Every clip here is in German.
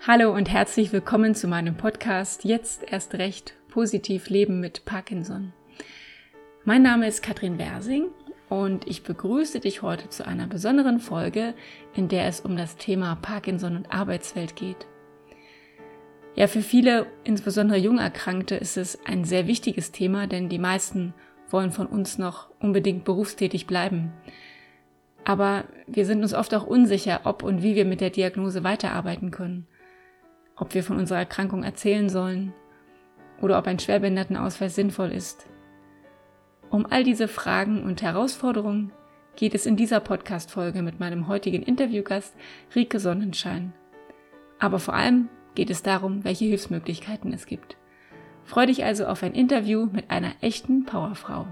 Hallo und herzlich willkommen zu meinem Podcast Jetzt erst recht positiv leben mit Parkinson. Mein Name ist Katrin Wersing und ich begrüße dich heute zu einer besonderen Folge, in der es um das Thema Parkinson und Arbeitswelt geht. Ja, für viele, insbesondere Jungerkrankte, ist es ein sehr wichtiges Thema, denn die meisten wollen von uns noch unbedingt berufstätig bleiben. Aber wir sind uns oft auch unsicher, ob und wie wir mit der Diagnose weiterarbeiten können. Ob wir von unserer Erkrankung erzählen sollen oder ob ein Schwerbehindertenausweis sinnvoll ist. Um all diese Fragen und Herausforderungen geht es in dieser Podcast-Folge mit meinem heutigen Interviewgast Rike Sonnenschein. Aber vor allem geht es darum, welche Hilfsmöglichkeiten es gibt. Freu dich also auf ein Interview mit einer echten Powerfrau.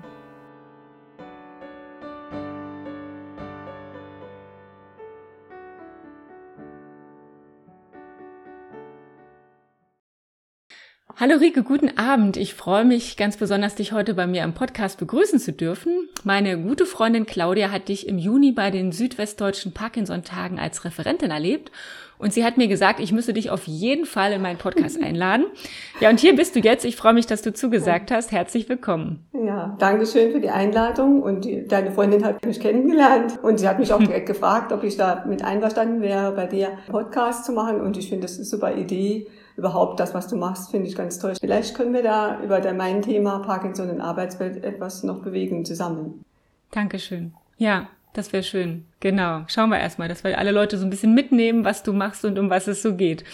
Hallo Rike, guten Abend. Ich freue mich ganz besonders, dich heute bei mir im Podcast begrüßen zu dürfen. Meine gute Freundin Claudia hat dich im Juni bei den Südwestdeutschen Parkinson-Tagen als Referentin erlebt und sie hat mir gesagt, ich müsse dich auf jeden Fall in meinen Podcast einladen. Ja, und hier bist du jetzt. Ich freue mich, dass du zugesagt hast. Herzlich willkommen. Ja, danke schön für die Einladung und deine Freundin hat mich kennengelernt und sie hat mich auch direkt gefragt, ob ich da mit einverstanden wäre, bei dir einen Podcast zu machen und ich finde, das ist eine super Idee. Überhaupt das, was du machst, finde ich ganz toll. Vielleicht können wir da über mein Thema Parkinson und Arbeitswelt etwas noch bewegen zusammen. Dankeschön. Ja, das wäre schön. Genau. Schauen wir erstmal, dass wir alle Leute so ein bisschen mitnehmen, was du machst und um was es so geht.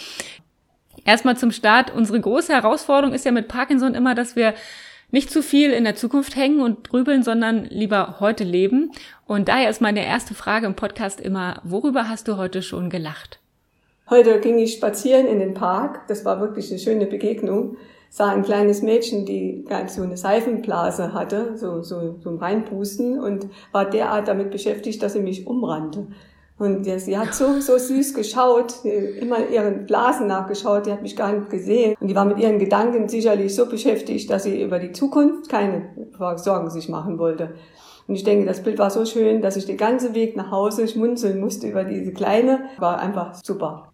Erstmal zum Start. Unsere große Herausforderung ist ja mit Parkinson immer, dass wir nicht zu viel in der Zukunft hängen und grübeln, sondern lieber heute leben. Und daher ist meine erste Frage im Podcast immer, worüber hast du heute schon gelacht? Heute ging ich spazieren in den Park. Das war wirklich eine schöne Begegnung. Sah ein kleines Mädchen, die so eine Seifenblase hatte, so ein Reinpusten und war derart damit beschäftigt, dass sie mich umrannte. Und sie hat so süß geschaut, immer ihren Blasen nachgeschaut, die hat mich gar nicht gesehen. Und die war mit ihren Gedanken sicherlich so beschäftigt, dass sie über die Zukunft keine Sorgen sich machen wollte. Und ich denke, das Bild war so schön, dass ich den ganzen Weg nach Hause schmunzeln musste über diese Kleine. War einfach super.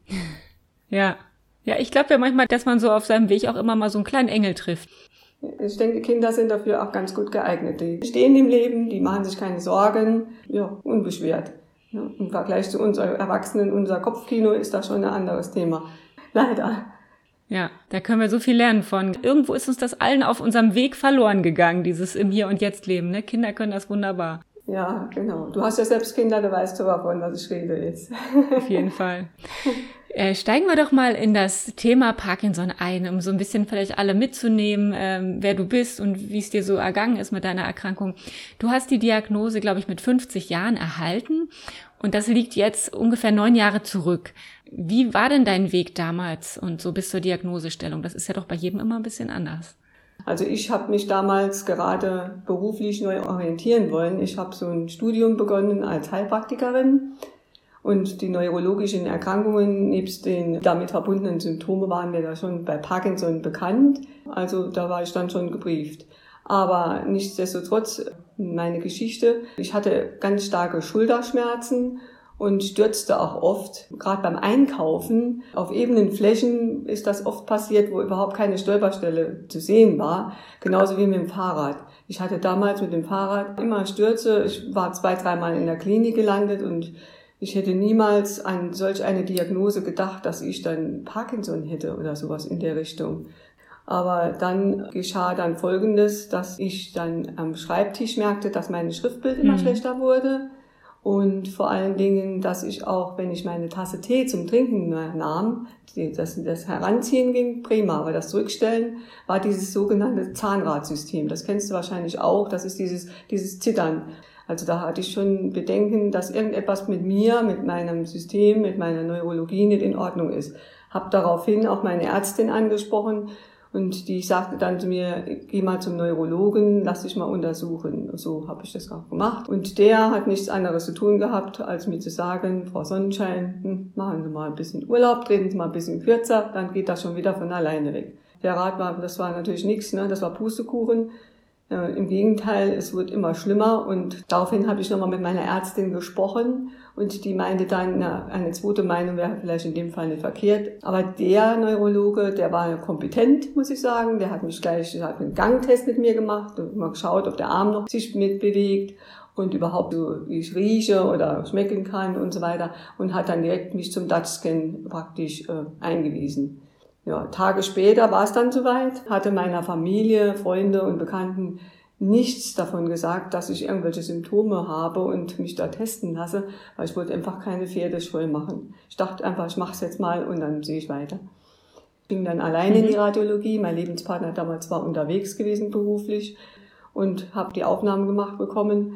Ja, ich glaube ja manchmal, dass man so auf seinem Weg auch immer mal so einen kleinen Engel trifft. Ich denke, Kinder sind dafür auch ganz gut geeignet. Die stehen im Leben, die machen sich keine Sorgen, ja, unbeschwert. Ja, im Vergleich zu uns Erwachsenen, unser Kopfkino ist da schon ein anderes Thema. Leider. Ja, da können wir so viel lernen von. Irgendwo ist uns das allen auf unserem Weg verloren gegangen, dieses im Hier und Jetzt leben. Ne? Kinder können das wunderbar. Ja, genau. Du hast ja selbst Kinder, du weißt davon, was ich rede jetzt. Auf jeden Fall. Steigen wir doch mal in das Thema Parkinson ein, um so ein bisschen vielleicht alle mitzunehmen, wer du bist und wie es dir so ergangen ist mit deiner Erkrankung. Du hast die Diagnose, glaube ich, mit 50 Jahren erhalten und das liegt jetzt ungefähr 9 Jahre zurück. Wie war denn dein Weg damals und so bis zur Diagnosestellung? Das ist ja doch bei jedem immer ein bisschen anders. Also ich habe mich damals gerade beruflich neu orientieren wollen. Ich habe so ein Studium begonnen als Heilpraktikerin und die neurologischen Erkrankungen nebst den damit verbundenen Symptomen waren mir da schon bei Parkinson bekannt. Also da war ich dann schon gebrieft. Aber nichtsdestotrotz meine Geschichte. Ich hatte ganz starke Schulterschmerzen und stürzte auch oft, gerade beim Einkaufen. Auf ebenen Flächen ist das oft passiert, wo überhaupt keine Stolperstelle zu sehen war, genauso wie mit dem Fahrrad. Ich hatte damals mit dem Fahrrad immer Stürze. Ich war 2-3 Mal in der Klinik gelandet und ich hätte niemals an solch eine Diagnose gedacht, dass ich dann Parkinson hätte oder sowas in der Richtung. Aber dann geschah dann Folgendes, dass ich dann am Schreibtisch merkte, dass mein Schriftbild immer schlechter wurde. Und vor allen Dingen, dass ich auch, wenn ich meine Tasse Tee zum Trinken nahm, das Heranziehen ging prima, aber das Zurückstellen war dieses sogenannte Zahnradsystem. Das kennst du wahrscheinlich auch, das ist dieses Zittern. Also da hatte ich schon Bedenken, dass irgendetwas mit mir, mit meinem System, mit meiner Neurologie nicht in Ordnung ist. Hab daraufhin auch meine Ärztin angesprochen und die sagte dann zu mir, geh mal zum Neurologen, lass dich mal untersuchen. Und so habe ich das auch gemacht. Und der hat nichts anderes zu tun gehabt, als mir zu sagen, Frau Sonnenschein, machen Sie mal ein bisschen Urlaub, treten Sie mal ein bisschen kürzer, dann geht das schon wieder von alleine weg. Der Rat war, das war natürlich nichts, ne? Das war Pustekuchen. Im Gegenteil, es wird immer schlimmer und daraufhin habe ich nochmal mit meiner Ärztin gesprochen und die meinte dann, eine zweite Meinung wäre vielleicht in dem Fall nicht verkehrt. Aber der Neurologe, der war kompetent, muss ich sagen, der hat einen Gangtest mit mir gemacht und mal geschaut, ob der Arm noch sich mitbewegt und überhaupt so, wie ich rieche oder schmecken kann und so weiter und hat dann direkt mich zum DaTscan praktisch eingewiesen. Ja, Tage später war es dann soweit, hatte meiner Familie, Freunde und Bekannten nichts davon gesagt, dass ich irgendwelche Symptome habe und mich da testen lasse, weil ich wollte einfach keine Pferdescheu machen. Ich dachte einfach, ich mache es jetzt mal und dann sehe ich weiter. Ich ging dann alleine in die Radiologie, mein Lebenspartner damals war unterwegs gewesen beruflich und habe die Aufnahmen gemacht bekommen.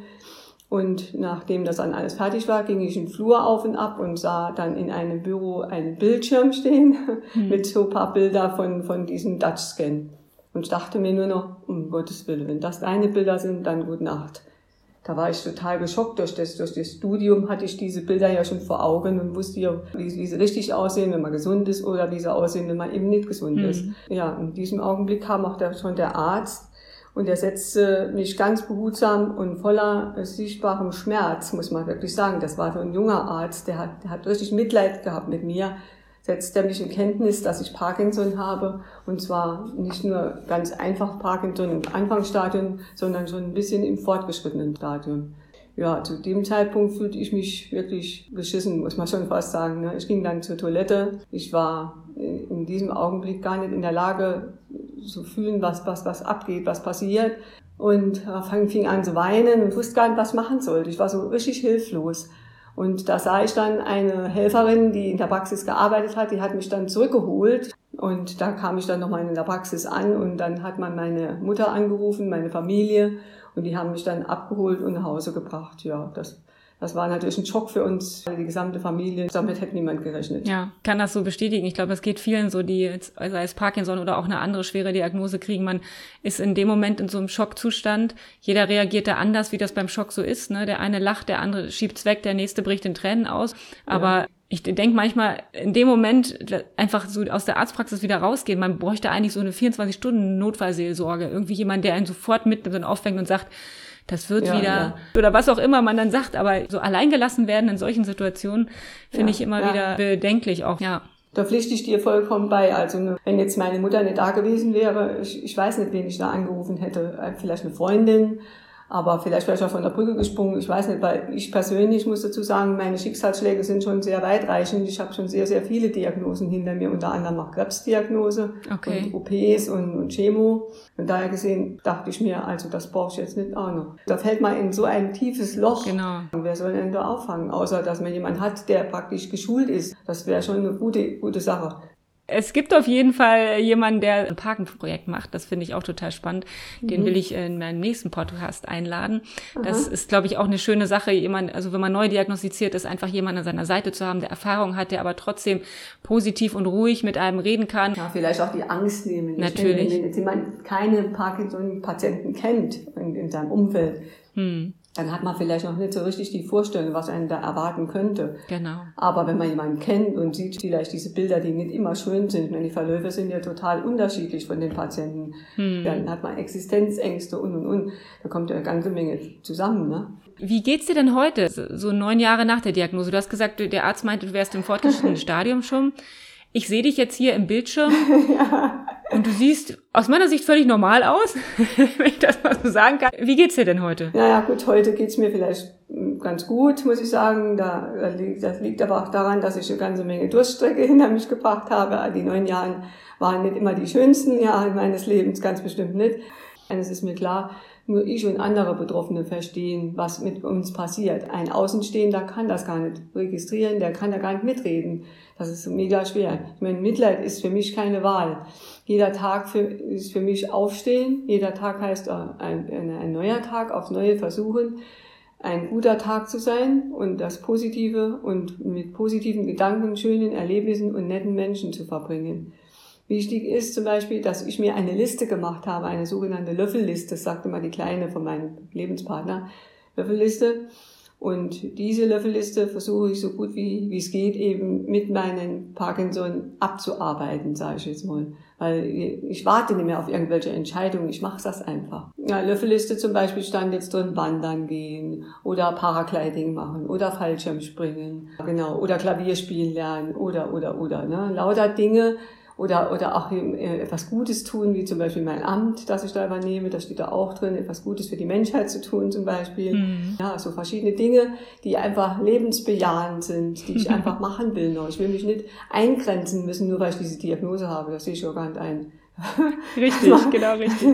Und nachdem das dann alles fertig war, ging ich in den Flur auf und ab und sah dann in einem Büro einen Bildschirm stehen mit so ein paar Bilder von diesem DaTscan. Und ich dachte mir nur noch, um Gottes Willen, wenn das deine Bilder sind, dann gute Nacht. Da war ich total geschockt. Durch das Studium hatte ich diese Bilder ja schon vor Augen und wusste ja, wie sie richtig aussehen, wenn man gesund ist oder wie sie aussehen, wenn man eben nicht gesund ist. Ja, in diesem Augenblick kam auch schon der Arzt. Und er setzte mich ganz behutsam und voller sichtbarem Schmerz, muss man wirklich sagen. Das war so ein junger Arzt, der hat richtig Mitleid gehabt mit mir. Setzte er mich in Kenntnis, dass ich Parkinson habe. Und zwar nicht nur ganz einfach Parkinson im Anfangsstadium, sondern schon ein bisschen im fortgeschrittenen Stadium. Ja, zu dem Zeitpunkt fühlte ich mich wirklich beschissen, muss man schon fast sagen. Ich ging dann zur Toilette. Ich war in diesem Augenblick gar nicht in der Lage zu fühlen, was abgeht, was passiert. Und fing an zu weinen und wusste gar nicht, was ich machen sollte. Ich war so richtig hilflos. Und da sah ich dann eine Helferin, die in der Praxis gearbeitet hat, die hat mich dann zurückgeholt. Und da kam ich dann nochmal in der Praxis an und dann hat man meine Mutter angerufen, meine Familie. Und die haben mich dann abgeholt und nach Hause gebracht. Ja, das war natürlich ein Schock für uns, die gesamte Familie. Damit hätte niemand gerechnet. Ja, kann das so bestätigen. Ich glaube, es geht vielen so, die jetzt, sei es Parkinson oder auch eine andere schwere Diagnose kriegen. Man ist in dem Moment in so einem Schockzustand. Jeder reagiert da anders, wie das beim Schock so ist. Ne? Der eine lacht, der andere schiebt's weg, der nächste bricht in Tränen aus. Aber ich denke manchmal, in dem Moment einfach so aus der Arztpraxis wieder rausgehen. Man bräuchte eigentlich so eine 24-Stunden-Notfallseelsorge. Irgendwie jemand, der einen sofort mitnimmt und auffängt und sagt, das wird wieder, oder was auch immer man dann sagt, aber so alleingelassen werden in solchen Situationen finde ich immer wieder bedenklich auch, Da pflichte ich dir vollkommen bei. Also wenn jetzt meine Mutter nicht da gewesen wäre, ich weiß nicht, wen ich da angerufen hätte. Vielleicht eine Freundin, aber vielleicht wäre ich auch von der Brücke gesprungen. Ich weiß nicht, weil ich persönlich muss dazu sagen, meine Schicksalsschläge sind schon sehr weitreichend. Ich habe schon sehr, sehr viele Diagnosen hinter mir, unter anderem auch Krebsdiagnose und OPs und Chemo. Und daher gesehen dachte ich mir, also das brauche ich jetzt nicht auch noch. Da fällt man in so ein tiefes Loch. Genau. Wer soll denn da auffangen? Außer, dass man jemanden hat, der praktisch geschult ist. Das wäre schon eine gute Sache. Es gibt auf jeden Fall jemanden, der ein Parkenprojekt macht. Das finde ich auch total spannend. Den will ich in meinem nächsten Podcast einladen. Das ist, glaube ich, auch eine schöne Sache. Also wenn man neu diagnostiziert ist, einfach jemanden an seiner Seite zu haben, der Erfahrung hat, der aber trotzdem positiv und ruhig mit einem reden kann. Ja, vielleicht auch die Angst nehmen. Natürlich. Wenn jetzt jemand keine Parkinson-Patienten kennt in seinem Umfeld, dann hat man vielleicht noch nicht so richtig die Vorstellung, was einen da erwarten könnte. Genau. Aber wenn man jemanden kennt und sieht vielleicht diese Bilder, die nicht immer schön sind, die Verläufe sind ja total unterschiedlich von den Patienten, dann hat man Existenzängste und. Da kommt ja eine ganze Menge zusammen, ne? Wie geht's dir denn heute, so 9 Jahre nach der Diagnose? Du hast gesagt, der Arzt meinte, du wärst im fortgeschrittenen Stadium schon. Ich sehe dich jetzt hier im Bildschirm und du siehst aus meiner Sicht völlig normal aus, wenn ich das mal so sagen kann. Wie geht's dir denn heute? Naja gut, heute geht's mir vielleicht ganz gut, muss ich sagen. Das liegt aber auch daran, dass ich eine ganze Menge Durststrecke hinter mich gebracht habe. Die 9 Jahre waren nicht immer die schönsten Jahre meines Lebens, ganz bestimmt nicht. Eines ist mir klar, nur ich und andere Betroffene verstehen, was mit uns passiert. Ein Außenstehender kann das gar nicht registrieren, der kann da gar nicht mitreden. Das ist mega schwer. Ich meine, Mitleid ist für mich keine Wahl. Jeder Tag ist für mich Aufstehen. Jeder Tag heißt ein neuer Tag, aufs Neue versuchen, ein guter Tag zu sein und das Positive und mit positiven Gedanken, schönen Erlebnissen und netten Menschen zu verbringen. Wichtig ist zum Beispiel, dass ich mir eine Liste gemacht habe, eine sogenannte Löffelliste, das sagte mal die Kleine von meinem Lebenspartner, Löffelliste. Und diese Löffelliste versuche ich so gut wie es geht eben mit meinen Parkinson abzuarbeiten, sage ich jetzt mal. Weil ich warte nicht mehr auf irgendwelche Entscheidungen, ich mache das einfach. Ja, Löffelliste zum Beispiel stand jetzt drin, wandern gehen oder Paragliding machen oder Fallschirmspringen, genau, oder Klavier spielen lernen oder, ne? Lauter Dinge. Oder auch etwas Gutes tun, wie zum Beispiel mein Amt, das ich da übernehme, da steht da auch drin, etwas Gutes für die Menschheit zu tun zum Beispiel. Mhm. Ja, so verschiedene Dinge, die einfach lebensbejahend sind, die ich einfach machen will noch. Ich will mich nicht eingrenzen müssen, nur weil ich diese Diagnose habe, das sehe ich ja gar nicht ein. Richtig, genau richtig.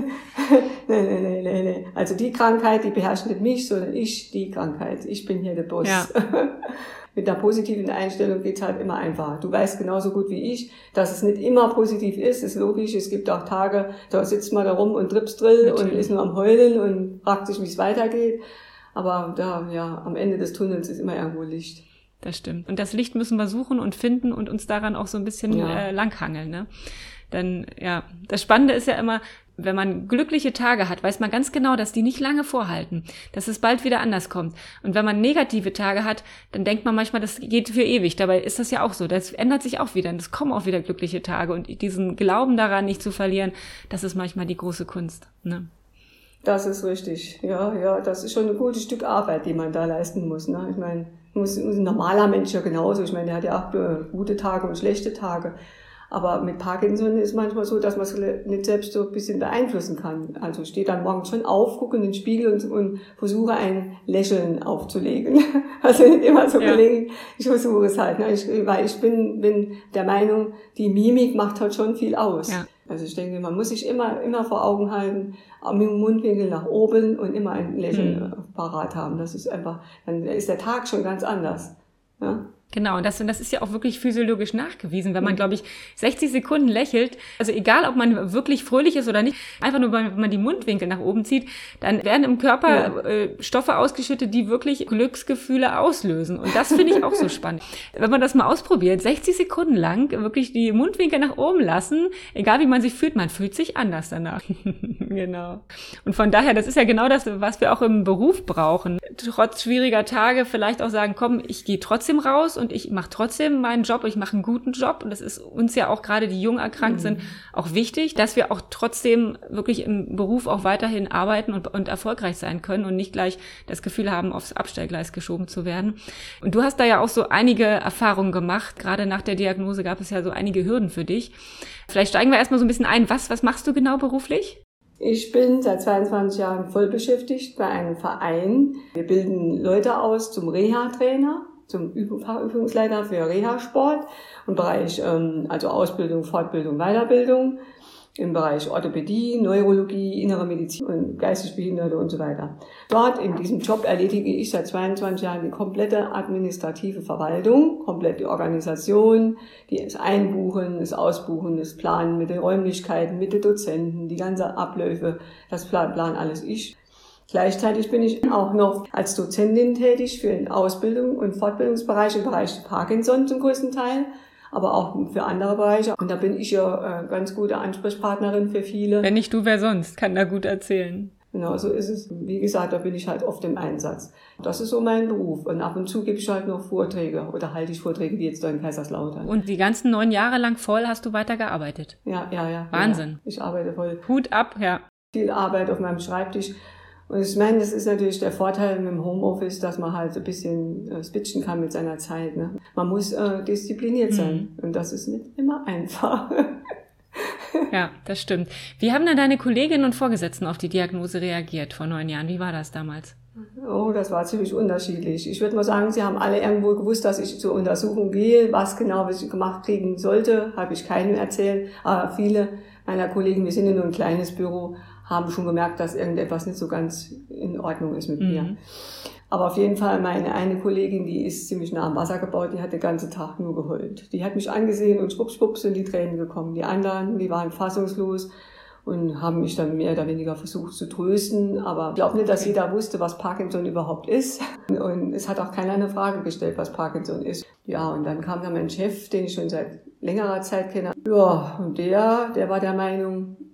Nee. Also die Krankheit, die beherrscht nicht mich, sondern ich die Krankheit. Ich bin hier der Boss. Ja. Mit der positiven Einstellung geht's halt immer einfacher. Du weißt genauso gut wie ich, dass es nicht immer positiv ist logisch. Es gibt auch Tage, da sitzt man da rum und Dripsdrill und ist nur am Heulen und fragt sich, wie es weitergeht. Aber da, ja, am Ende des Tunnels ist immer irgendwo Licht. Das stimmt. Und das Licht müssen wir suchen und finden und uns daran auch so ein bisschen langhangeln, ne? Denn, ja, das Spannende ist ja immer, wenn man glückliche Tage hat, weiß man ganz genau, dass die nicht lange vorhalten, dass es bald wieder anders kommt. Und wenn man negative Tage hat, dann denkt man manchmal, das geht für ewig. Dabei ist das ja auch so. Das ändert sich auch wieder und es kommen auch wieder glückliche Tage. Und diesen Glauben daran nicht zu verlieren, das ist manchmal die große Kunst, ne? Das ist richtig. Ja, das ist schon ein gutes Stück Arbeit, die man da leisten muss, ne? Ich meine, ein normaler Mensch ja genauso. Ich meine, der hat ja auch gute Tage und schlechte Tage. Aber mit Parkinson ist manchmal so, dass man es nicht selbst so ein bisschen beeinflussen kann. Also ich stehe dann morgens schon auf, gucke in den Spiegel und versuche ein Lächeln aufzulegen. Also nicht immer so gelingen. Ich versuche es halt, ne? Weil ich bin der Meinung, die Mimik macht halt schon viel aus. Ja. Also ich denke, man muss sich immer vor Augen halten, mit dem Mundwinkel nach oben und immer ein Lächeln parat haben. Das ist einfach, dann ist der Tag schon ganz anders. Ja? Genau, und das ist ja auch wirklich physiologisch nachgewiesen, wenn man, glaube ich, 60 Sekunden lächelt, also egal, ob man wirklich fröhlich ist oder nicht, einfach nur, wenn man die Mundwinkel nach oben zieht, dann werden im Körper Stoffe ausgeschüttet, die wirklich Glücksgefühle auslösen. Und das finde ich auch so spannend. Wenn man das mal ausprobiert, 60 Sekunden lang wirklich die Mundwinkel nach oben lassen, egal wie man sich fühlt, man fühlt sich anders danach. Genau. Und von daher, das ist ja genau das, was wir auch im Beruf brauchen. Trotz schwieriger Tage vielleicht auch sagen, komm, ich gehe trotzdem raus und ich mache trotzdem meinen Job, ich mache einen guten Job und das ist uns ja auch gerade, die jung erkrankt sind, auch wichtig, dass wir auch trotzdem wirklich im Beruf auch weiterhin arbeiten und erfolgreich sein können und nicht gleich das Gefühl haben, aufs Abstellgleis geschoben zu werden. Und du hast da ja auch so einige Erfahrungen gemacht, gerade nach der Diagnose gab es ja so einige Hürden für dich. Vielleicht steigen wir erstmal so ein bisschen ein, was machst du genau beruflich? Ich bin seit 22 Jahren voll beschäftigt bei einem Verein. Wir bilden Leute aus zum Reha-Trainer, zum Übungsleiter für Reha-Sport im Bereich also Ausbildung, Fortbildung, Weiterbildung, im Bereich Orthopädie, Neurologie, innere Medizin und geistig Behinderte und so weiter. Dort in diesem Job erledige ich seit 22 Jahren die komplette administrative Verwaltung, komplett die Organisation, das Einbuchen, das Ausbuchen, das Planen mit den Räumlichkeiten, mit den Dozenten, die ganzen Abläufe, das planen alles ich. Gleichzeitig bin ich auch noch als Dozentin tätig für den Ausbildung- und Fortbildungsbereich im Bereich Parkinson zum größten Teil, aber auch für andere Bereiche. Und da bin ich ja ganz gute Ansprechpartnerin für viele. Wenn nicht du, wer sonst? Kann da gut erzählen. Genau, so ist es. Wie gesagt, da bin ich halt oft im Einsatz. Das ist so mein Beruf. Und ab und zu gebe ich halt noch Vorträge oder halte ich Vorträge, wie jetzt da in Kaiserslautern. Und die ganzen 9 Jahre lang voll hast du weitergearbeitet? Ja. Wahnsinn. Ja. Ich arbeite voll. Hut ab, ja. Viel Arbeit auf meinem Schreibtisch. Und ich meine, das ist natürlich der Vorteil mit dem Homeoffice, dass man halt ein bisschen switchen kann mit seiner Zeit. Ne? Man muss diszipliniert sein. Und das ist nicht immer einfach. Ja, das stimmt. Wie haben dann deine Kolleginnen und Vorgesetzten auf die Diagnose reagiert vor 9 Jahren? Wie war das damals? Oh, das war ziemlich unterschiedlich. Ich würde mal sagen, sie haben alle irgendwo gewusst, dass ich zur Untersuchung gehe. Was genau ich gemacht kriegen sollte, habe ich keinem erzählt. Aber viele meiner Kollegen, wir sind ja nur ein kleines Büro, haben schon gemerkt, dass irgendetwas nicht so ganz in Ordnung ist mit mir. Aber auf jeden Fall meine eine Kollegin, die ist ziemlich nah am Wasser gebaut, die hat den ganzen Tag nur geheult. Die hat mich angesehen und schwupps sind die Tränen gekommen. Die anderen, die waren fassungslos und haben mich dann mehr oder weniger versucht zu trösten. Aber ich glaube nicht, dass jeder wusste, was Parkinson überhaupt ist. Und es hat auch keiner eine Frage gestellt, was Parkinson ist. Ja, und dann kam da mein Chef, den ich schon seit längerer Zeit kenne. Ja, und der war der Meinung,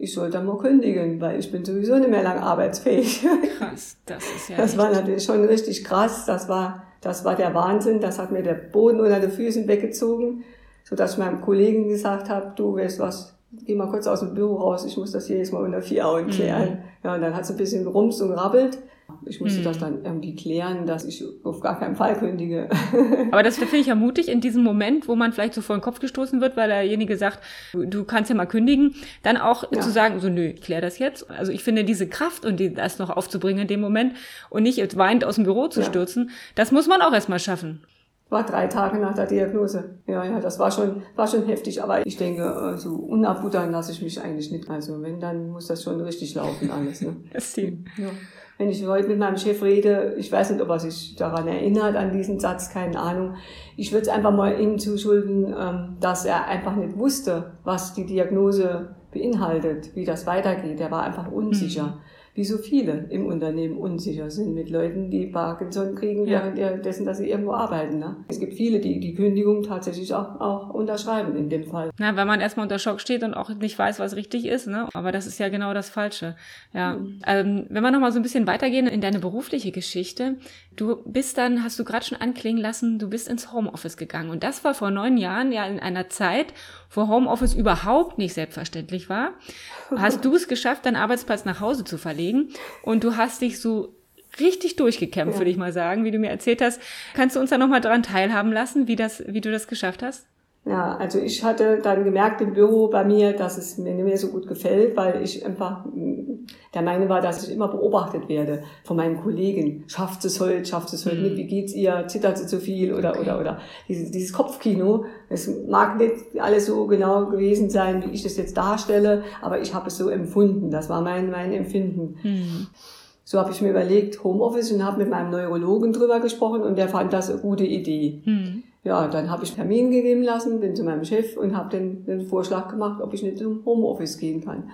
ich sollte mal kündigen, weil ich bin sowieso nicht mehr lang arbeitsfähig. Krass, das ist ja Das war natürlich schon richtig krass, das war der Wahnsinn, das hat mir der Boden unter den Füßen weggezogen, sodass ich meinem Kollegen gesagt habe, du weißt was, geh mal kurz aus dem Büro raus, ich muss das jedes Mal unter 4 Augen klären. Ja, und dann hat es ein bisschen gerumst und gerabbelt. Ich musste das dann irgendwie klären, dass ich auf gar keinen Fall kündige. Aber das finde ich ja mutig in diesem Moment, wo man vielleicht so vor den Kopf gestoßen wird, weil derjenige sagt, du kannst ja mal kündigen, dann auch zu sagen, so nö, ich kläre das jetzt. Also ich finde diese Kraft und das noch aufzubringen in dem Moment und nicht weinend aus dem Büro zu stürzen, das muss man auch erstmal schaffen. War 3 Tage nach der Diagnose. Ja, das war schon heftig, aber ich denke, so unabbuttern lasse ich mich eigentlich nicht. Also wenn, dann muss das schon richtig laufen alles. Ne? Das Team. Ja. Wenn ich heute mit meinem Chef rede, ich weiß nicht, ob er sich daran erinnert, an diesen Satz, keine Ahnung. Ich würde es einfach mal ihm zuschulden, dass er einfach nicht wusste, was die Diagnose beinhaltet, wie das weitergeht. Er war einfach unsicher. Wie so viele im Unternehmen unsicher sind mit Leuten, die Parkinson kriegen, währenddessen, dass sie irgendwo arbeiten. Ne? Es gibt viele, die die Kündigung tatsächlich auch unterschreiben in dem Fall. Na, weil man erstmal unter Schock steht und auch nicht weiß, was richtig ist, ne? Aber das ist ja genau das Falsche. Ja. Wenn wir nochmal so ein bisschen weitergehen in deine berufliche Geschichte. Du bist dann, hast du gerade schon anklingen lassen, du bist ins Homeoffice gegangen. Und das war vor 9 Jahren ja in einer Zeit, wo Homeoffice überhaupt nicht selbstverständlich war. Hast du es geschafft, deinen Arbeitsplatz nach Hause zu verlegen und du hast dich so richtig durchgekämpft, würde ich mal sagen, wie du mir erzählt hast. Kannst du uns da nochmal daran teilhaben lassen, wie du das geschafft hast? Ja, also ich hatte dann gemerkt im Büro bei mir, dass es mir nicht mehr so gut gefällt, weil ich einfach der Meinung war, dass ich immer beobachtet werde von meinen Kollegen. Schafft es heute nicht, wie geht's ihr, zittert sie zu viel oder dieses Kopfkino. Es mag nicht alles so genau gewesen sein, wie ich das jetzt darstelle, aber ich habe es so empfunden. Das war mein Empfinden. So habe ich mir überlegt, Homeoffice, und habe mit meinem Neurologen drüber gesprochen und der fand das eine gute Idee. Ja, dann habe ich einen Termin gegeben lassen, bin zu meinem Chef und habe den Vorschlag gemacht, ob ich nicht zum Homeoffice gehen kann.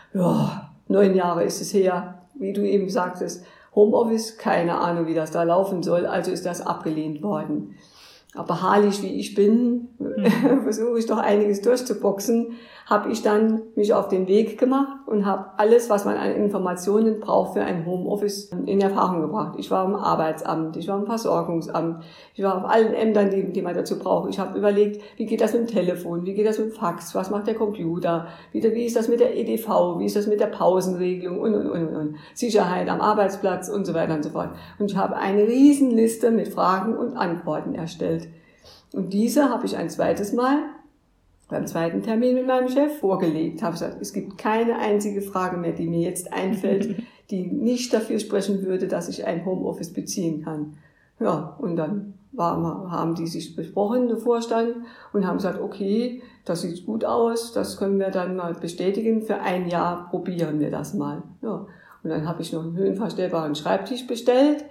Ja, 9 Jahre ist es her, wie du eben sagtest, Homeoffice, keine Ahnung, wie das da laufen soll, also ist das abgelehnt worden. Aber beharrlich wie ich bin, versuche ich doch einiges durchzuboxen, habe ich dann mich auf den Weg gemacht und habe alles, was man an Informationen braucht für ein Homeoffice, in Erfahrung gebracht. Ich war im Arbeitsamt, ich war im Versorgungsamt, ich war auf allen Ämtern, die man dazu braucht. Ich habe überlegt, wie geht das mit dem Telefon, wie geht das mit dem Fax, was macht der Computer, wie ist das mit der EDV, wie ist das mit der Pausenregelung und. Sicherheit am Arbeitsplatz und so weiter und so fort. Und ich habe eine Riesenliste mit Fragen und Antworten erstellt. Und diese habe ich ein zweites Mal beim zweiten Termin mit meinem Chef vorgelegt. Habe gesagt, es gibt keine einzige Frage mehr, die mir jetzt einfällt, die nicht dafür sprechen würde, dass ich ein Homeoffice beziehen kann. Ja, und dann haben die sich besprochen, der Vorstand, und haben gesagt, okay, das sieht gut aus, das können wir dann mal bestätigen, für 1 Jahr probieren wir das mal. Ja, und dann habe ich noch einen höhenverstellbaren Schreibtisch bestellt.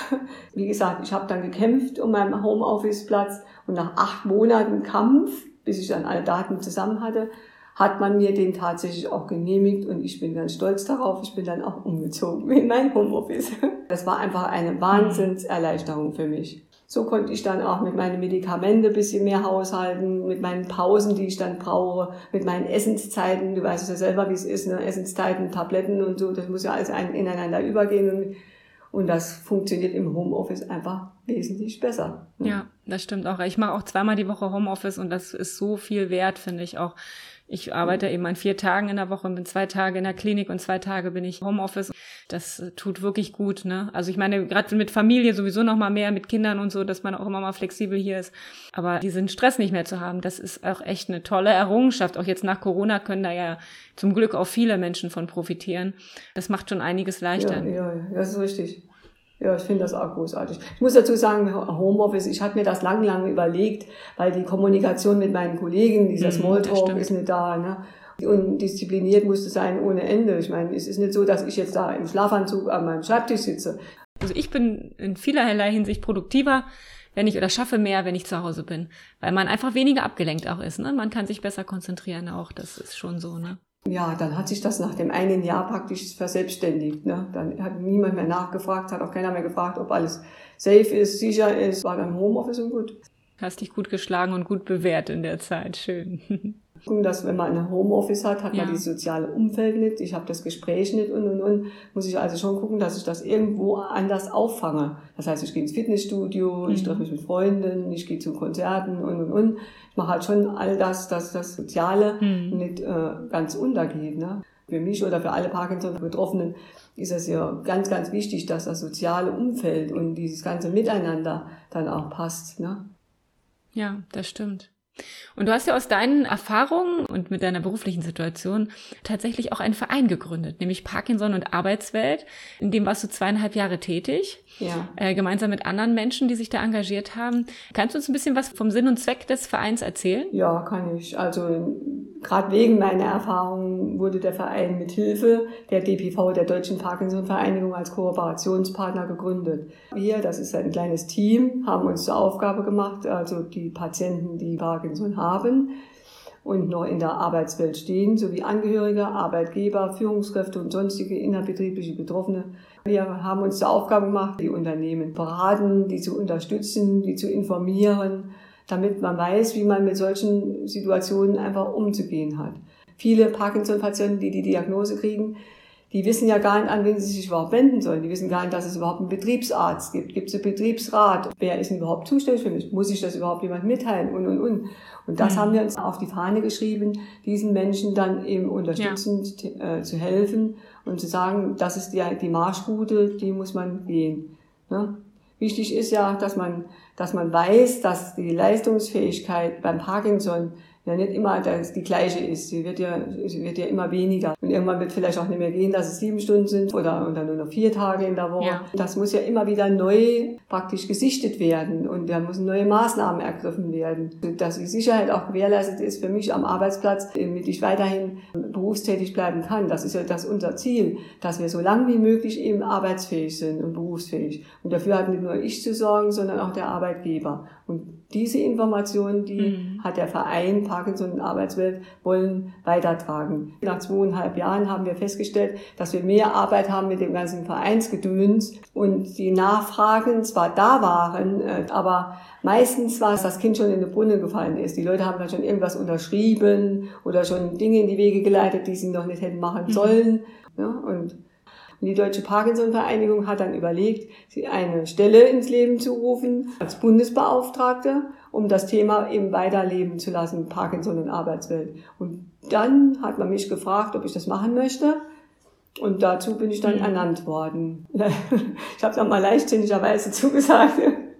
Wie gesagt, ich habe dann gekämpft um meinen Homeoffice-Platz und nach 8 Monaten Kampf, bis ich dann alle Daten zusammen hatte, hat man mir den tatsächlich auch genehmigt und ich bin ganz stolz darauf. Ich bin dann auch umgezogen in mein Homeoffice. Das war einfach eine Wahnsinnserleichterung für mich. So konnte ich dann auch mit meinen Medikamenten ein bisschen mehr haushalten, mit meinen Pausen, die ich dann brauche, mit meinen Essenszeiten. Du weißt es ja selber, wie es ist, ne? Essenszeiten, Tabletten und so, das muss ja alles ineinander übergehen. Und das funktioniert im Homeoffice einfach wesentlich besser. Ja, das stimmt auch. Ich mache auch 2-mal die Woche Homeoffice und das ist so viel wert, finde ich auch. Ich arbeite eben an 4 Tagen in der Woche und bin 2 Tage in der Klinik und 2 Tage bin ich Homeoffice. Das tut wirklich gut, ne? Also ich meine, gerade mit Familie sowieso noch mal mehr, mit Kindern und so, dass man auch immer mal flexibel hier ist. Aber diesen Stress nicht mehr zu haben, das ist auch echt eine tolle Errungenschaft. Auch jetzt nach Corona können da ja zum Glück auch viele Menschen von profitieren. Das macht schon einiges leichter. Ja, das ist richtig. Ja, ich finde das auch großartig. Ich muss dazu sagen, Homeoffice, ich hatte mir das lange überlegt, weil die Kommunikation mit meinen Kollegen, dieser Smalltalk ist nicht da, ne? Und diszipliniert musste sein ohne Ende. Ich meine, es ist nicht so, dass ich jetzt da im Schlafanzug an meinem Schreibtisch sitze. Also ich bin in vielerlei Hinsicht produktiver, schaffe mehr, wenn ich zu Hause bin. Weil man einfach weniger abgelenkt auch ist, ne? Man kann sich besser konzentrieren auch, das ist schon so, ne? Ja, dann hat sich das nach dem 1 Jahr praktisch verselbstständigt, ne? Dann hat niemand mehr nachgefragt, hat auch keiner mehr gefragt, ob alles safe ist, sicher ist, war dann Homeoffice und gut. Hast dich gut geschlagen und gut bewährt in der Zeit, schön. Dass wenn man ein Homeoffice hat, hat man dieses soziale Umfeld nicht, ich habe das Gespräch nicht und. Muss ich also schon gucken, dass ich das irgendwo anders auffange. Das heißt, ich gehe ins Fitnessstudio, ich treffe mich mit Freunden, ich gehe zu Konzerten und. Ich mache halt schon all das, dass das Soziale nicht ganz untergeht. Ne? Für mich oder für alle Parkinson-Betroffenen ist es ja ganz, ganz wichtig, dass das soziale Umfeld und dieses ganze Miteinander dann auch passt. Ne? Ja, das stimmt. Und du hast ja aus deinen Erfahrungen und mit deiner beruflichen Situation tatsächlich auch einen Verein gegründet, nämlich Parkinson und Arbeitswelt. In dem warst du 2,5 Jahre tätig, gemeinsam mit anderen Menschen, die sich da engagiert haben. Kannst du uns ein bisschen was vom Sinn und Zweck des Vereins erzählen? Ja, kann ich. Also gerade wegen meiner Erfahrungen wurde der Verein mit Hilfe der DPV, der Deutschen Parkinson-Vereinigung, als Kooperationspartner gegründet. Wir, das ist ein kleines Team, haben uns zur Aufgabe gemacht, also die Patienten, die Parkinson haben und noch in der Arbeitswelt stehen, sowie Angehörige, Arbeitgeber, Führungskräfte und sonstige innerbetriebliche Betroffene. Wir haben uns zur Aufgabe gemacht, die Unternehmen beraten, die zu unterstützen, die zu informieren, damit man weiß, wie man mit solchen Situationen einfach umzugehen hat. Viele Parkinson-Patienten, die die Diagnose kriegen, die wissen ja gar nicht, an wen sie sich überhaupt wenden sollen. Die wissen gar nicht, dass es überhaupt einen Betriebsarzt gibt. Gibt es einen Betriebsrat? Wer ist denn überhaupt zuständig für mich? Muss ich das überhaupt jemand mitteilen? Und. Und das haben wir uns auf die Fahne geschrieben, diesen Menschen dann eben unterstützend zu helfen und zu sagen, das ist die Marschroute, die muss man gehen. Ne? Wichtig ist ja, dass man weiß, dass die Leistungsfähigkeit beim Parkinson ja nicht immer die gleiche ist. Sie wird ja immer weniger. Und irgendwann wird vielleicht auch nicht mehr gehen, dass es 7 Stunden sind oder nur noch 4 Tage in der Woche. Ja. Das muss ja immer wieder neu praktisch gesichtet werden und da müssen neue Maßnahmen ergriffen werden. Dass die Sicherheit auch gewährleistet ist für mich am Arbeitsplatz, damit ich weiterhin berufstätig bleiben kann. Das ist ja unser Ziel, dass wir so lange wie möglich eben arbeitsfähig sind und berufsfähig. Und dafür hat nicht nur ich zu sorgen, sondern auch der Arbeitgeber. Und diese Informationen, die hat der Verein Parkinson und Arbeitswelt wollen weitertragen. Nach 2,5 Jahren haben wir festgestellt, dass wir mehr Arbeit haben mit dem ganzen Vereinsgedöns und die Nachfragen zwar da waren, aber meistens war es, das Kind schon in den Brunnen gefallen ist. Die Leute haben dann schon irgendwas unterschrieben oder schon Dinge in die Wege geleitet, die sie noch nicht hätten machen sollen. Ja, und die Deutsche Parkinson-Vereinigung hat dann überlegt, eine Stelle ins Leben zu rufen als Bundesbeauftragte, um das Thema eben weiterleben zu lassen, Parkinson und Arbeitswelt. Und dann hat man mich gefragt, ob ich das machen möchte. Und dazu bin ich dann ernannt worden. Ich habe dann mal leichtsinnigerweise zugesagt.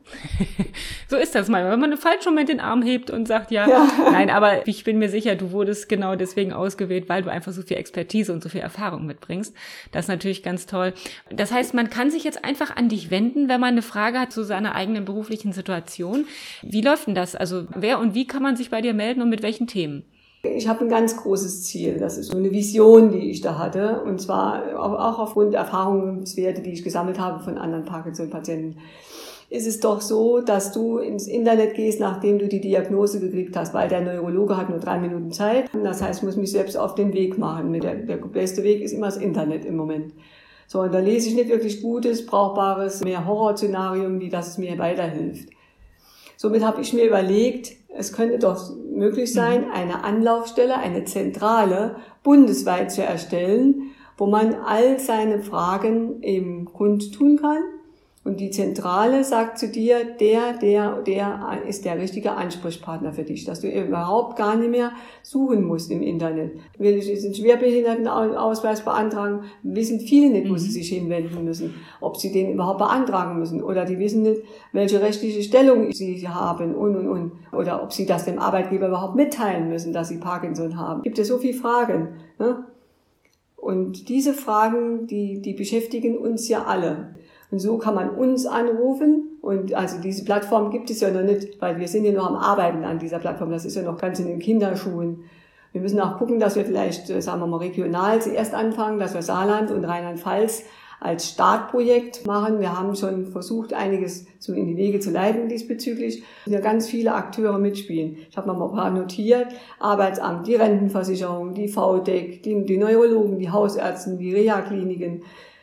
So ist das mal, wenn man einen falschen Moment den Arm hebt und sagt, ja, nein, aber ich bin mir sicher, du wurdest genau deswegen ausgewählt, weil du einfach so viel Expertise und so viel Erfahrung mitbringst. Das ist natürlich ganz toll. Das heißt, man kann sich jetzt einfach an dich wenden, wenn man eine Frage hat zu seiner eigenen beruflichen Situation. Wie läuft denn das? Also wer und wie kann man sich bei dir melden und mit welchen Themen? Ich habe ein ganz großes Ziel. Das ist so eine Vision, die ich da hatte. Und zwar auch aufgrund Erfahrungswerte, die ich gesammelt habe von anderen Parkinson-Patienten. Ist es doch so, dass du ins Internet gehst, nachdem du die Diagnose gekriegt hast, weil der Neurologe hat nur 3 Minuten Zeit. Das heißt, ich muss mich selbst auf den Weg machen. Der beste Weg ist immer das Internet im Moment. So, und da lese ich nicht wirklich Gutes, Brauchbares, mehr Horrorszenarien, wie das mir weiterhilft. Somit habe ich mir überlegt, es könnte doch möglich sein, eine Anlaufstelle, eine Zentrale bundesweit zu erstellen, wo man all seine Fragen eben kundtun kann. Und die Zentrale sagt zu dir, der ist der richtige Ansprechpartner für dich, dass du überhaupt gar nicht mehr suchen musst im Internet. Will ich jetzt einen Schwerbehindertenausweis beantragen, wissen viele nicht, wo sie sich hinwenden müssen, ob sie den überhaupt beantragen müssen oder die wissen nicht, welche rechtliche Stellung sie haben und. Oder ob sie das dem Arbeitgeber überhaupt mitteilen müssen, dass sie Parkinson haben. Gibt es so viele Fragen, ne? Und diese Fragen, die beschäftigen uns ja alle. Und so kann man uns anrufen. Und also diese Plattform gibt es ja noch nicht, weil wir sind ja noch am Arbeiten an dieser Plattform. Das ist ja noch ganz in den Kinderschuhen. Wir müssen auch gucken, dass wir vielleicht, sagen wir mal, regional zuerst anfangen, dass wir Saarland und Rheinland-Pfalz als Startprojekt machen. Wir haben schon versucht, einiges in die Wege zu leiten diesbezüglich. Ja, ganz viele Akteure mitspielen. Ich habe mal ein paar notiert. Arbeitsamt, die Rentenversicherung, die VDEC, die Neurologen, die Hausärzte, die Reha-Kliniken,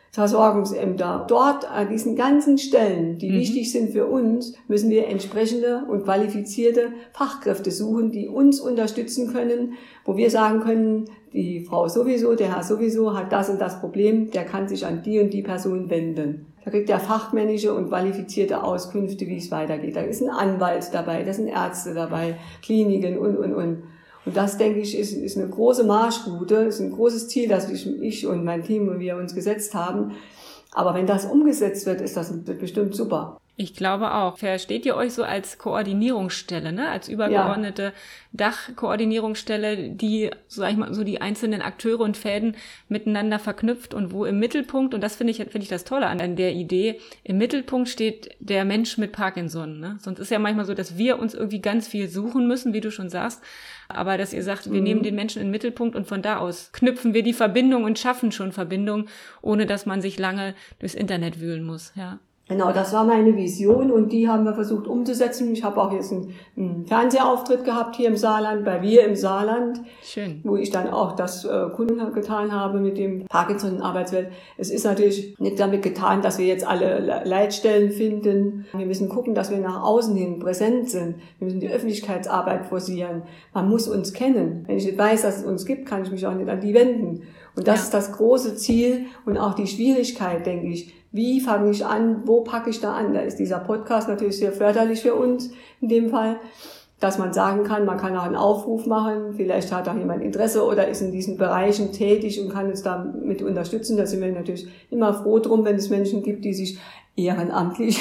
Versorgungsämter. Dort an diesen ganzen Stellen, die wichtig sind für uns, müssen wir entsprechende und qualifizierte Fachkräfte suchen, die uns unterstützen können, wo wir sagen können, die Frau sowieso, der Herr sowieso hat das und das Problem, der kann sich an die und die Person wenden. Da kriegt er fachmännische und qualifizierte Auskünfte, wie es weitergeht. Da ist ein Anwalt dabei, da sind Ärzte dabei, Kliniken und. Und das, denke ich, ist eine große Marschroute, ist ein großes Ziel, das ich und mein Team und wir uns gesetzt haben. Aber wenn das umgesetzt wird, ist das bestimmt super. Ich glaube auch. Versteht ihr euch so als Koordinierungsstelle, ne? Als übergeordnete Dachkoordinierungsstelle, die, sag ich mal, so die einzelnen Akteure und Fäden miteinander verknüpft und wo im Mittelpunkt, und das finde ich das Tolle an der Idee, im Mittelpunkt steht der Mensch mit Parkinson, ne? Sonst ist ja manchmal so, dass wir uns irgendwie ganz viel suchen müssen, wie du schon sagst. Aber dass ihr sagt, wir nehmen den Menschen in den Mittelpunkt und von da aus knüpfen wir die Verbindung und schaffen schon Verbindung, ohne dass man sich lange durchs Internet wühlen muss, ja. Genau, das war meine Vision und die haben wir versucht umzusetzen. Ich habe auch jetzt einen Fernsehauftritt gehabt hier im Saarland, bei Wir im Saarland. Schön. Wo ich dann auch das kundgetan habe mit dem Parkinson-Arbeitswelt. Es ist natürlich nicht damit getan, dass wir jetzt alle Leitstellen finden. Wir müssen gucken, dass wir nach außen hin präsent sind. Wir müssen die Öffentlichkeitsarbeit forcieren. Man muss uns kennen. Wenn ich nicht weiß, dass es uns gibt, kann ich mich auch nicht an die wenden. Und das ist das große Ziel und auch die Schwierigkeit, denke ich. Wie fange ich an? Wo packe ich da an? Da ist dieser Podcast natürlich sehr förderlich für uns in dem Fall, dass man sagen kann, man kann auch einen Aufruf machen, vielleicht hat auch jemand Interesse oder ist in diesen Bereichen tätig und kann uns da mit unterstützen. Da sind wir natürlich immer froh drum, wenn es Menschen gibt, die sich ehrenamtlich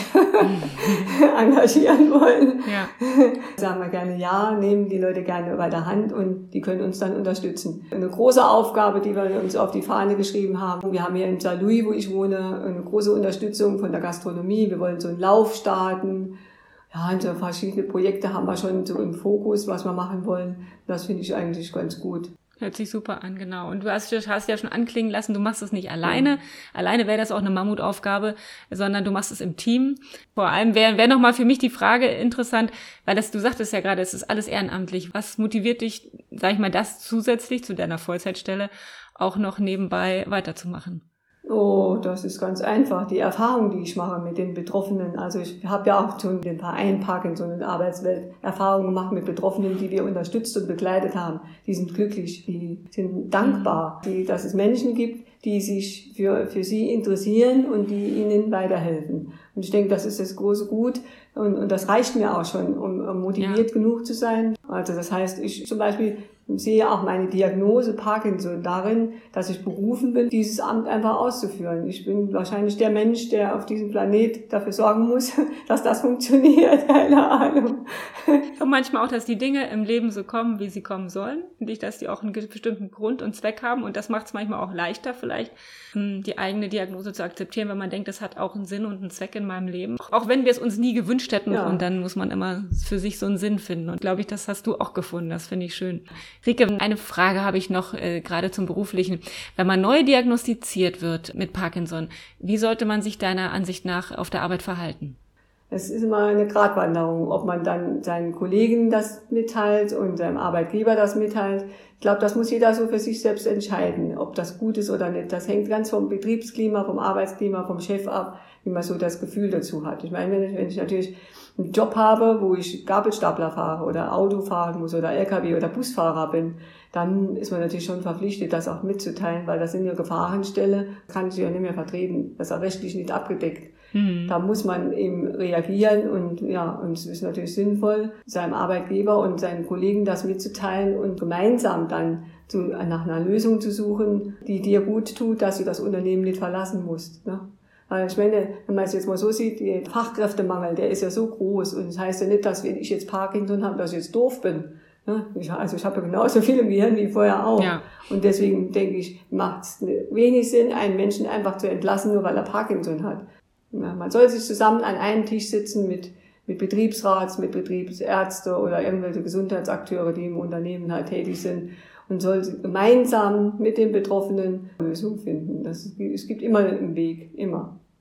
engagieren wollen. Ja. Sagen wir gerne ja, nehmen die Leute gerne bei der Hand und die können uns dann unterstützen. Eine große Aufgabe, die wir uns auf die Fahne geschrieben haben. Wir haben hier in Saarlouis, wo ich wohne, eine große Unterstützung von der Gastronomie. Wir wollen so einen Lauf starten. Ja, und so verschiedene Projekte haben wir schon so im Fokus, was wir machen wollen. Das finde ich eigentlich ganz gut. Hört sich super an, genau. Und du hast ja schon anklingen lassen, du machst es nicht alleine. Ja. Alleine wäre das auch eine Mammutaufgabe, sondern du machst es im Team. Vor allem wäre nochmal für mich die Frage interessant, weil du sagtest ja gerade, es ist alles ehrenamtlich. Was motiviert dich, sag ich mal, das zusätzlich zu deiner Vollzeitstelle auch noch nebenbei weiterzumachen? Oh, das ist ganz einfach. Die Erfahrung, die ich mache mit den Betroffenen. Also ich habe ja auch schon den Verein Parkinson und Arbeitswelt Erfahrungen gemacht mit Betroffenen, die wir unterstützt und begleitet haben. Die sind glücklich, die sind dankbar, dass es Menschen gibt, die sich für sie interessieren und die ihnen weiterhelfen. Und ich denke, das ist das große Gut und das reicht mir auch schon, um motiviert genug zu sein. Also das heißt, ich zum Beispiel sehe auch meine Diagnose Parkinson darin, dass ich berufen bin, dieses Amt einfach auszuführen. Ich bin wahrscheinlich der Mensch, der auf diesem Planet dafür sorgen muss, dass das funktioniert. Keine Ahnung. Und manchmal auch, dass die Dinge im Leben so kommen, wie sie kommen sollen. Und dass die auch einen bestimmten Grund und Zweck haben. Und das macht es manchmal auch leichter, vielleicht die eigene Diagnose zu akzeptieren, wenn man denkt, das hat auch einen Sinn und einen Zweck in meinem Leben. Auch wenn wir es uns nie gewünscht hätten. Ja. Und dann muss man immer für sich so einen Sinn finden. Und glaube ich, das hast du auch gefunden. Das finde ich schön. Rike, eine Frage habe ich noch, gerade zum Beruflichen. Wenn man neu diagnostiziert wird mit Parkinson, wie sollte man sich deiner Ansicht nach auf der Arbeit verhalten? Es ist immer eine Gratwanderung, ob man dann seinen Kollegen das mitteilt und seinem Arbeitgeber das mitteilt. Ich glaube, das muss jeder so für sich selbst entscheiden, ob das gut ist oder nicht. Das hängt ganz vom Betriebsklima, vom Arbeitsklima, vom Chef ab, wie man so das Gefühl dazu hat. Ich meine, wenn ich natürlich einen Job habe, wo ich Gabelstapler fahre oder Auto fahren muss oder LKW oder Busfahrer bin, dann ist man natürlich schon verpflichtet, das auch mitzuteilen, weil das sind ja Gefahrenstelle, kann ich ja nicht mehr vertreten. Das ist auch rechtlich nicht abgedeckt. Da muss man eben reagieren und es ist natürlich sinnvoll, seinem Arbeitgeber und seinen Kollegen das mitzuteilen und gemeinsam dann nach einer Lösung zu suchen, die dir gut tut, dass du das Unternehmen nicht verlassen musst, ne? Weil ich meine, wenn man es jetzt mal so sieht, der Fachkräftemangel, der ist ja so groß und das heißt ja nicht, dass wenn ich jetzt Parkinson habe, dass ich jetzt doof bin. Ich habe ja genauso viel im Gehirn wie vorher auch. Ja. Und deswegen denke ich, macht es wenig Sinn, einen Menschen einfach zu entlassen, nur weil er Parkinson hat. Ja, man soll sich zusammen an einem Tisch sitzen mit Betriebsrats, mit Betriebsärzte oder irgendwelche Gesundheitsakteure, die im Unternehmen halt tätig sind und soll gemeinsam mit den Betroffenen eine Lösung finden. Es gibt immer einen Weg, immer.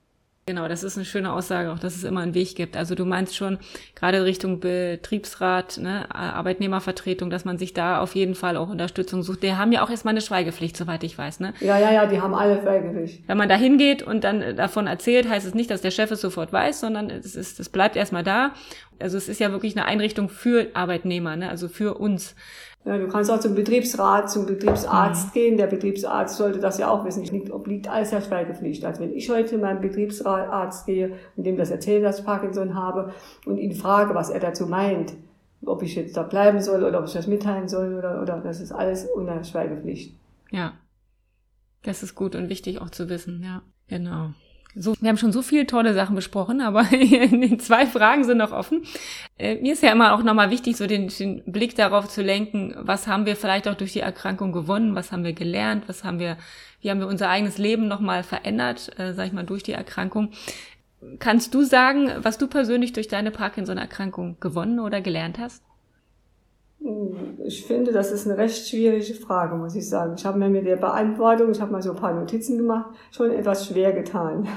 Genau, das ist eine schöne Aussage, auch dass es immer einen Weg gibt. Also du meinst schon, gerade Richtung Betriebsrat, ne, Arbeitnehmervertretung, dass man sich da auf jeden Fall auch Unterstützung sucht. Die haben ja auch erstmal eine Schweigepflicht, soweit ich weiß, ne? Ja, die haben alle Schweigepflicht. Wenn man da hingeht und dann davon erzählt, heißt es nicht, dass der Chef es sofort weiß, sondern es bleibt erstmal da. Also es ist ja wirklich eine Einrichtung für Arbeitnehmer, ne, also für uns. Ja, du kannst auch zum Betriebsrat, zum Betriebsarzt gehen. Der Betriebsarzt sollte das ja auch wissen. Obliegt alles der Schweigepflicht. Also wenn ich heute zu meinem Betriebsarzt gehe und dem das erzähle, dass ich Parkinson habe und ihn frage, was er dazu meint, ob ich jetzt da bleiben soll oder ob ich das mitteilen soll oder das ist alles unter Schweigepflicht. Ja, das ist gut und wichtig auch zu wissen, ja, genau. So, wir haben schon so viele tolle Sachen besprochen, aber 2 Fragen sind noch offen. Mir ist ja immer auch nochmal wichtig, so den Blick darauf zu lenken, was haben wir vielleicht auch durch die Erkrankung gewonnen, was haben wir gelernt, wie haben wir unser eigenes Leben nochmal verändert, sag ich mal, durch die Erkrankung. Kannst du sagen, was du persönlich durch deine Parkinson-Erkrankung gewonnen oder gelernt hast? Ich finde, das ist eine recht schwierige Frage, muss ich sagen. Ich habe mir mit der Beantwortung, ich habe mal so ein paar Notizen gemacht, schon etwas schwer getan.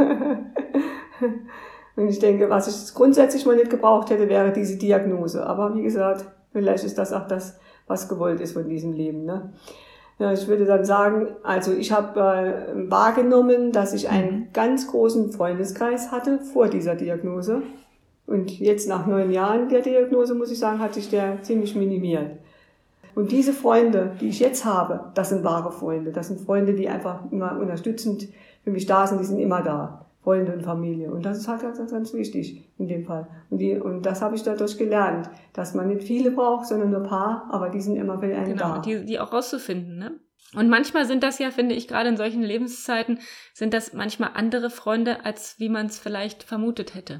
Und ich denke, was ich grundsätzlich mal nicht gebraucht hätte, wäre diese Diagnose. Aber wie gesagt, vielleicht ist das auch das, was gewollt ist von diesem Leben, ne? Ja, ich würde dann sagen, also ich habe wahrgenommen, dass ich einen ganz großen Freundeskreis hatte vor dieser Diagnose. Und jetzt nach 9 Jahren der Diagnose, muss ich sagen, hat sich der ziemlich minimiert. Und diese Freunde, die ich jetzt habe, das sind wahre Freunde. Das sind Freunde, die einfach immer unterstützend für mich da sind, die sind immer da. Freunde und Familie. Und das ist halt ganz, ganz wichtig in dem Fall. Und das habe ich dadurch gelernt, dass man nicht viele braucht, sondern nur ein paar, aber die sind immer für einen da. Genau, die auch rauszufinden, ne? Und manchmal sind das ja, finde ich, gerade in solchen Lebenszeiten, sind das manchmal andere Freunde, als wie man es vielleicht vermutet hätte.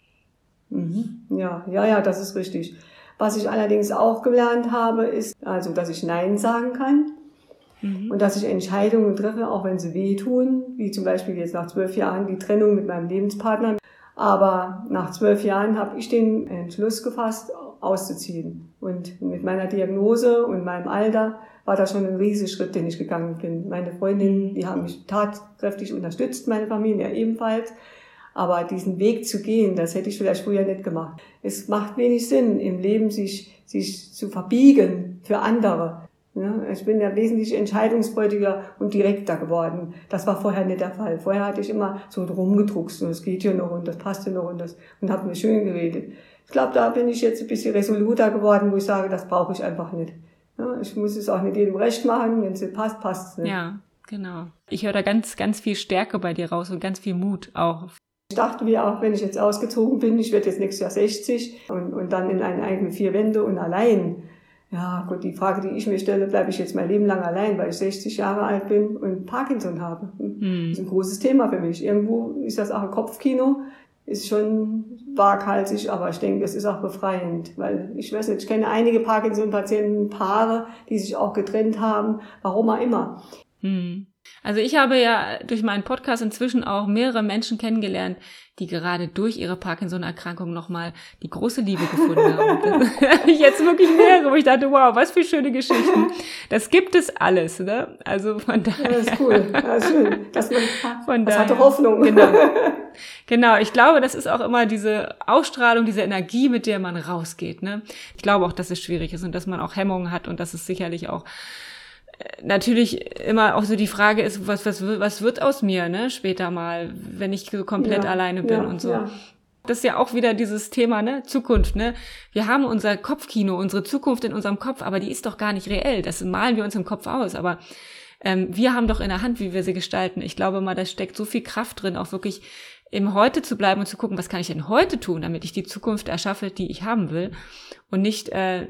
Ja, das ist richtig. Was ich allerdings auch gelernt habe, ist, also, dass ich Nein sagen kann und dass ich Entscheidungen treffe, auch wenn sie wehtun, wie zum Beispiel jetzt nach 12 Jahren die Trennung mit meinem Lebenspartner. Aber nach 12 Jahren habe ich den Entschluss gefasst, auszuziehen. Und mit meiner Diagnose und meinem Alter war das schon ein riesiger Schritt, den ich gegangen bin. Meine Freundinnen, die haben mich tatkräftig unterstützt, meine Familie ebenfalls. Aber diesen Weg zu gehen, das hätte ich vielleicht früher nicht gemacht. Es macht wenig Sinn, im Leben sich zu verbiegen für andere. Ja, ich bin ja wesentlich entscheidungsfreudiger und direkter geworden. Das war vorher nicht der Fall. Vorher hatte ich immer so rumgedruckst und es geht hier noch und das passt hier noch und habe mir schön geredet. Ich glaube, da bin ich jetzt ein bisschen resoluter geworden, wo ich sage, das brauche ich einfach nicht. Ja, ich muss es auch nicht jedem recht machen. Wenn es nicht passt, passt es nicht. Ja, genau. Ich höre da ganz, ganz viel Stärke bei dir raus und ganz viel Mut auch. Ich dachte mir auch, wenn ich jetzt ausgezogen bin, ich werde jetzt nächstes Jahr 60 und dann in einen eigenen 4 Wände und allein. Ja, gut, die Frage, die ich mir stelle, bleibe ich jetzt mein Leben lang allein, weil ich 60 Jahre alt bin und Parkinson habe. Das ist ein großes Thema für mich. Irgendwo ist das auch ein Kopfkino, ist schon waghalsig, aber ich denke, es ist auch befreiend, weil ich weiß nicht, ich kenne einige Parkinson-Patienten, Paare, die sich auch getrennt haben, warum auch immer. Also ich habe ja durch meinen Podcast inzwischen auch mehrere Menschen kennengelernt, die gerade durch ihre Parkinson-Erkrankung nochmal die große Liebe gefunden haben. Das habe ich jetzt wirklich mehrere, wo ich dachte, wow, was für schöne Geschichten. Das gibt es alles, ne? Also von daher. Ja, das ist cool. Ja, ist schön. Das hatte Hoffnung. Genau, ich glaube, das ist auch immer diese Ausstrahlung, diese Energie, mit der man rausgeht, ne? Ich glaube auch, dass es schwierig ist und dass man auch Hemmungen hat und dass es sicherlich auch natürlich immer auch so die Frage ist, was wird aus mir, ne, später mal, wenn ich so komplett alleine bin und so. Ja. Das ist ja auch wieder dieses Thema, ne, Zukunft, ne. Wir haben unser Kopfkino, unsere Zukunft in unserem Kopf, aber die ist doch gar nicht reell. Das malen wir uns im Kopf aus, aber wir haben doch in der Hand, wie wir sie gestalten. Ich glaube mal, da steckt so viel Kraft drin, auch wirklich im Heute zu bleiben und zu gucken, was kann ich denn heute tun, damit ich die Zukunft erschaffe, die ich haben will und nicht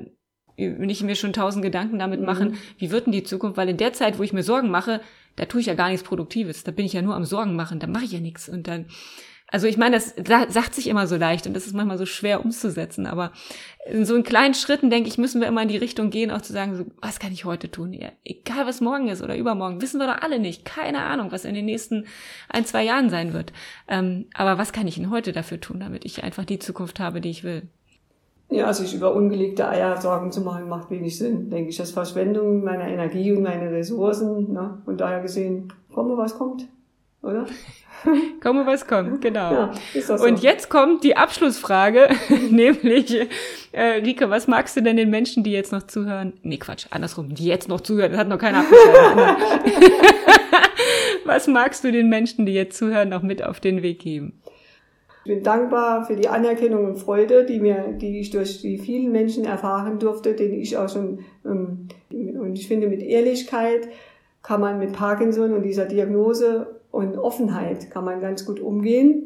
mir schon 1000 Gedanken damit machen, wie wird denn die Zukunft, weil in der Zeit, wo ich mir Sorgen mache, da tue ich ja gar nichts Produktives, da bin ich ja nur am Sorgen machen, da mache ich ja nichts und dann, also ich meine, das sagt sich immer so leicht und das ist manchmal so schwer umzusetzen, aber in so in kleinen Schritten, denke ich, müssen wir immer in die Richtung gehen, auch zu sagen, so, was kann ich heute tun? Ja, egal, was morgen ist oder übermorgen, wissen wir doch alle nicht, keine Ahnung, was in den nächsten 1-2 Jahren sein wird, aber was kann ich denn heute dafür tun, damit ich einfach die Zukunft habe, die ich will? Ja, sich über ungelegte Eier Sorgen zu machen, macht wenig Sinn, denke ich. Das ist Verschwendung meiner Energie und meiner Ressourcen, ne? Und daher gesehen, komme was kommt. oder? Komme, was kommt, genau. Ja, ist das so. Und jetzt kommt die Abschlussfrage, nämlich, Rike, was magst du denn den Menschen, die jetzt noch zuhören? Nee, Quatsch, andersrum, die jetzt noch zuhören, das hat noch keiner abgeschlossen. Was magst du den Menschen, die jetzt zuhören, noch mit auf den Weg geben? Ich bin dankbar für die Anerkennung und Freude, die ich durch die vielen Menschen erfahren durfte, denen ich auch schon, und ich finde, mit Ehrlichkeit kann man mit Parkinson und dieser Diagnose und Offenheit kann man ganz gut umgehen.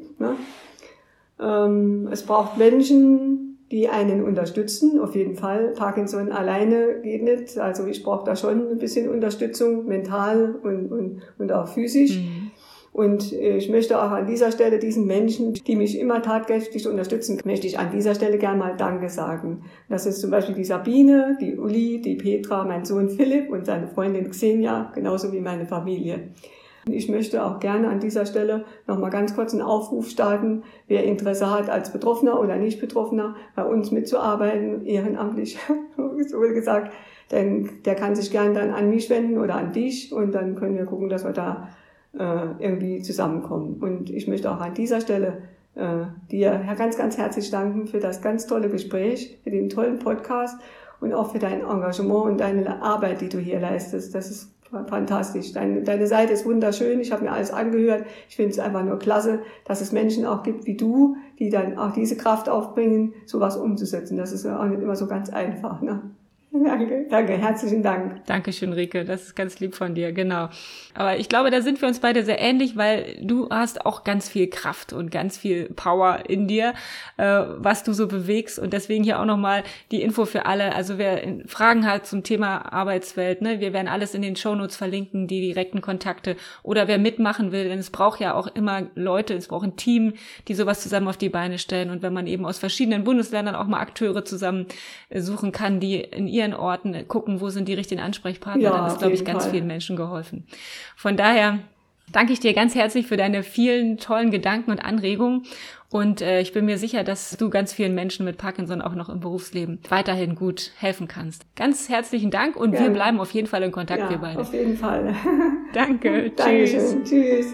Ne? Es braucht Menschen, die einen unterstützen, auf jeden Fall. Parkinson alleine geht nicht, also ich brauche da schon ein bisschen Unterstützung, mental und auch physisch. Mhm. Und ich möchte auch an dieser Stelle diesen Menschen, die mich immer tatkräftig unterstützen, möchte ich an dieser Stelle gerne mal Danke sagen. Das ist zum Beispiel die Sabine, die Uli, die Petra, mein Sohn Philipp und seine Freundin Xenia, genauso wie meine Familie. Ich möchte auch gerne an dieser Stelle noch mal ganz kurz einen Aufruf starten, wer Interesse hat, als Betroffener oder Nicht-Betroffener bei uns mitzuarbeiten, ehrenamtlich, so gesagt, denn der kann sich gerne dann an mich wenden oder an dich und dann können wir gucken, dass wir da irgendwie zusammenkommen. Und ich möchte auch an dieser Stelle dir ganz, ganz herzlich danken für das ganz tolle Gespräch, für den tollen Podcast und auch für dein Engagement und deine Arbeit, die du hier leistest. Das ist fantastisch. Deine Seite ist wunderschön. Ich habe mir alles angehört. Ich finde es einfach nur klasse, dass es Menschen auch gibt wie du, die dann auch diese Kraft aufbringen, sowas umzusetzen. Das ist auch nicht immer so ganz einfach, ne? Danke, herzlichen Dank. Dankeschön, Rike, das ist ganz lieb von dir, genau. Aber ich glaube, da sind wir uns beide sehr ähnlich, weil du hast auch ganz viel Kraft und ganz viel Power in dir, was du so bewegst. Und deswegen hier auch nochmal die Info für alle. Also wer Fragen hat zum Thema Arbeitswelt, ne, wir werden alles in den Shownotes verlinken, die direkten Kontakte. Oder wer mitmachen will, denn es braucht ja auch immer Leute, es braucht ein Team, die sowas zusammen auf die Beine stellen. Und wenn man eben aus verschiedenen Bundesländern auch mal Akteure zusammen suchen kann, die in ihren Orten gucken, wo sind die richtigen Ansprechpartner, ja, dann ist, glaube ich, ganz vielen Menschen geholfen. Von daher danke ich dir ganz herzlich für deine vielen tollen Gedanken und Anregungen und ich bin mir sicher, dass du ganz vielen Menschen mit Parkinson auch noch im Berufsleben weiterhin gut helfen kannst. Ganz herzlichen Dank und wir bleiben auf jeden Fall in Kontakt, ja, wir beide. Auf jeden Fall. Danke, tschüss. Tschüss.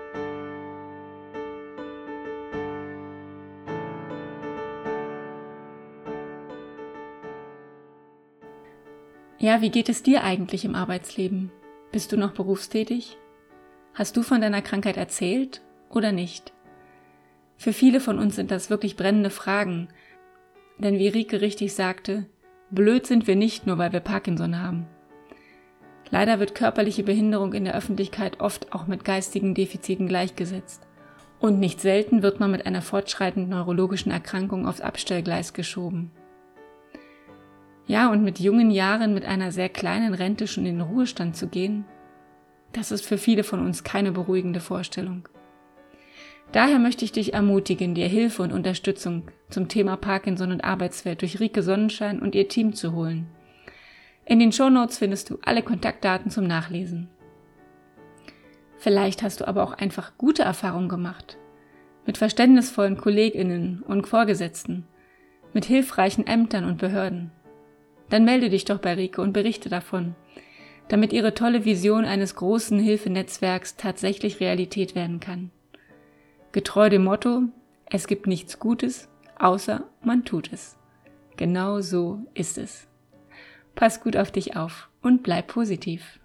Ja, wie geht es dir eigentlich im Arbeitsleben? Bist du noch berufstätig? Hast du von deiner Krankheit erzählt oder nicht? Für viele von uns sind das wirklich brennende Fragen, denn wie Rike richtig sagte, blöd sind wir nicht, nur weil wir Parkinson haben. Leider wird körperliche Behinderung in der Öffentlichkeit oft auch mit geistigen Defiziten gleichgesetzt. Und nicht selten wird man mit einer fortschreitenden neurologischen Erkrankung aufs Abstellgleis geschoben. Ja, und mit jungen Jahren mit einer sehr kleinen Rente schon in den Ruhestand zu gehen, das ist für viele von uns keine beruhigende Vorstellung. Daher möchte ich dich ermutigen, dir Hilfe und Unterstützung zum Thema Parkinson und Arbeitswelt durch Rike Sonnenschein und ihr Team zu holen. In den Shownotes findest du alle Kontaktdaten zum Nachlesen. Vielleicht hast du aber auch einfach gute Erfahrungen gemacht, mit verständnisvollen KollegInnen und Vorgesetzten, mit hilfreichen Ämtern und Behörden. Dann melde dich doch bei Rike und berichte davon, damit ihre tolle Vision eines großen Hilfenetzwerks tatsächlich Realität werden kann. Getreu dem Motto, es gibt nichts Gutes, außer man tut es. Genau so ist es. Pass gut auf dich auf und bleib positiv.